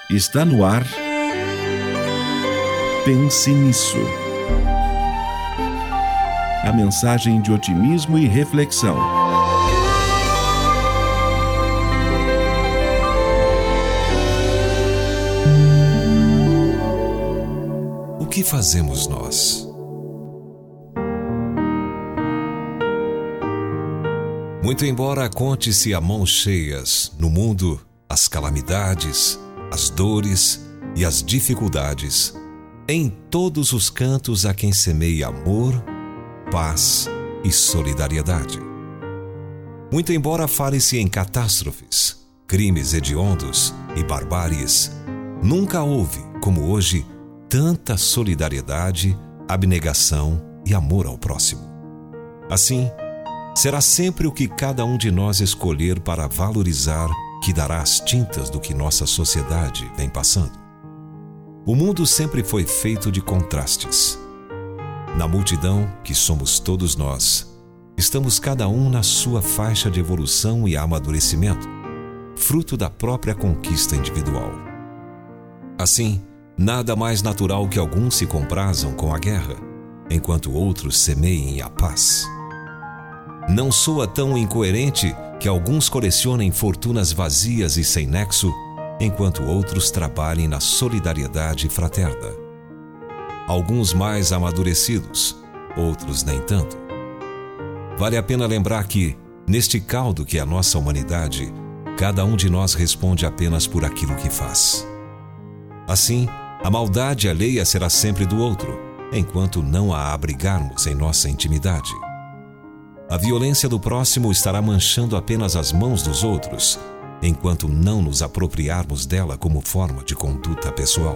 Está no ar. Pense nisso. A mensagem de otimismo e reflexão. O que fazemos nós? Muito embora conte-se a mãos cheias no mundo as calamidades, as dores e as dificuldades, em todos os cantos há quem semeie amor, paz e solidariedade. Muito embora fale-se em catástrofes, crimes hediondos e barbáries, nunca houve, como hoje, tanta solidariedade, abnegação e amor ao próximo. Assim, será sempre o que cada um de nós escolher para valorizar que dará as tintas do que nossa sociedade vem passando. O mundo sempre foi feito de contrastes. Na multidão, que somos todos nós, estamos cada um na sua faixa de evolução e amadurecimento, fruto da própria conquista individual. Assim, nada mais natural que alguns se comprazam com a guerra, enquanto outros semeiem a paz. Não soa tão incoerente que alguns colecionem fortunas vazias e sem nexo, enquanto outros trabalhem na solidariedade fraterna. Alguns mais amadurecidos, outros nem tanto. Vale a pena lembrar que, neste caldo que é a nossa humanidade, cada um de nós responde apenas por aquilo que faz. Assim, a maldade alheia será sempre do outro, enquanto não a abrigarmos em nossa intimidade. A violência do próximo estará manchando apenas as mãos dos outros, enquanto não nos apropriarmos dela como forma de conduta pessoal.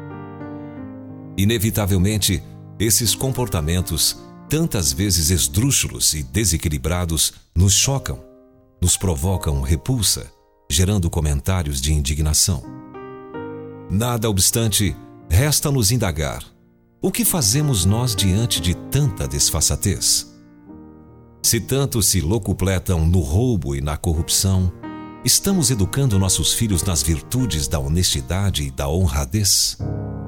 Inevitavelmente, esses comportamentos, tantas vezes esdrúxulos e desequilibrados, nos chocam, nos provocam repulsa, gerando comentários de indignação. Nada obstante, resta-nos indagar: o que fazemos nós diante de tanta desfaçatez? Se tanto se locupletam no roubo e na corrupção, estamos educando nossos filhos nas virtudes da honestidade e da honradez?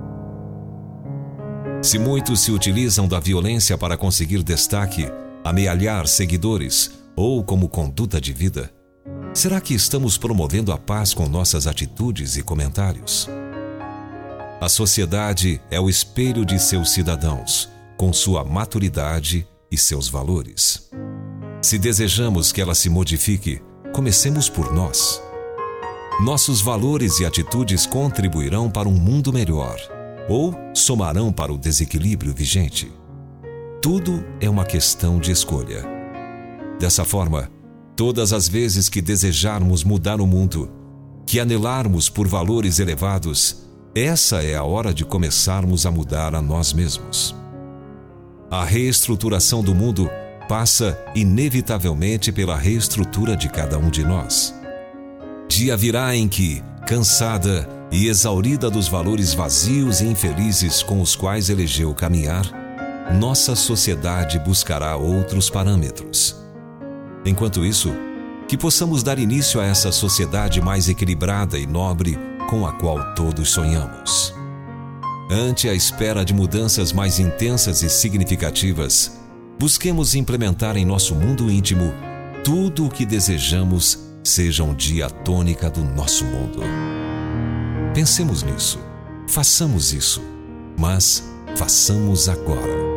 Se muitos se utilizam da violência para conseguir destaque, amealhar seguidores ou como conduta de vida, será que estamos promovendo a paz com nossas atitudes e comentários? A sociedade é o espelho de seus cidadãos, com sua maturidade e seus valores. Se desejamos que ela se modifique, comecemos por nós. Nossos valores e atitudes contribuirão para um mundo melhor, ou somarão para o desequilíbrio vigente. Tudo é uma questão de escolha. Dessa forma, todas as vezes que desejarmos mudar o mundo, que anelarmos por valores elevados, essa é a hora de começarmos a mudar a nós mesmos. A reestruturação do mundo passa inevitavelmente pela reestrutura de cada um de nós. Dia virá em que, cansada e exaurida dos valores vazios e infelizes com os quais elegeu caminhar, nossa sociedade buscará outros parâmetros. Enquanto isso, que possamos dar início a essa sociedade mais equilibrada e nobre com a qual todos sonhamos. Ante a espera de mudanças mais intensas e significativas, busquemos implementar em nosso mundo íntimo tudo o que desejamos seja um dia a tônica do nosso mundo. Pensemos nisso, façamos isso, mas façamos agora.